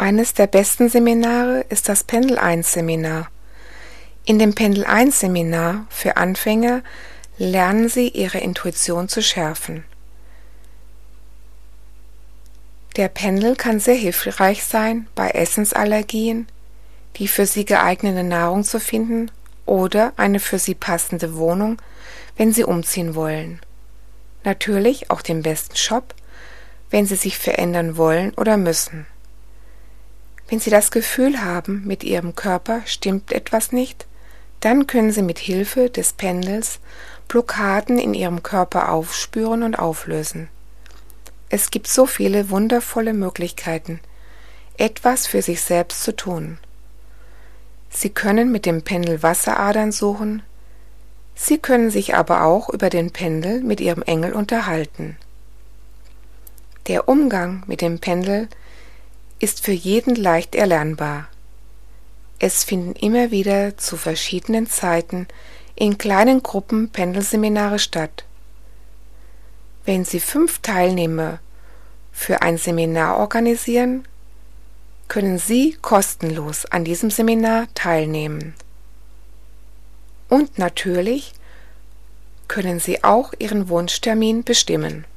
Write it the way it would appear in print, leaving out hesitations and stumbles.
Eines der besten Seminare ist das Pendel 1 Seminar. In dem Pendel 1 Seminar für Anfänger lernen Sie, Ihre Intuition zu schärfen. Der Pendel kann sehr hilfreich sein bei Essensallergien, die für Sie geeignete Nahrung zu finden oder eine für Sie passende Wohnung, wenn Sie umziehen wollen. Natürlich auch den besten Shop, wenn Sie sich verändern wollen oder müssen. Wenn Sie das Gefühl haben, mit Ihrem Körper stimmt etwas nicht, dann können Sie mit Hilfe des Pendels Blockaden in Ihrem Körper aufspüren und auflösen. Es gibt so viele wundervolle Möglichkeiten, etwas für sich selbst zu tun. Sie können mit dem Pendel Wasseradern suchen, Sie können sich aber auch über den Pendel mit Ihrem Engel unterhalten. Der Umgang mit dem Pendel ist für jeden leicht erlernbar. Es finden immer wieder zu verschiedenen Zeiten in kleinen Gruppen Pendelseminare statt. Wenn Sie 5 Teilnehmer für ein Seminar organisieren, können Sie kostenlos an diesem Seminar teilnehmen. Und natürlich können Sie auch Ihren Wunschtermin bestimmen.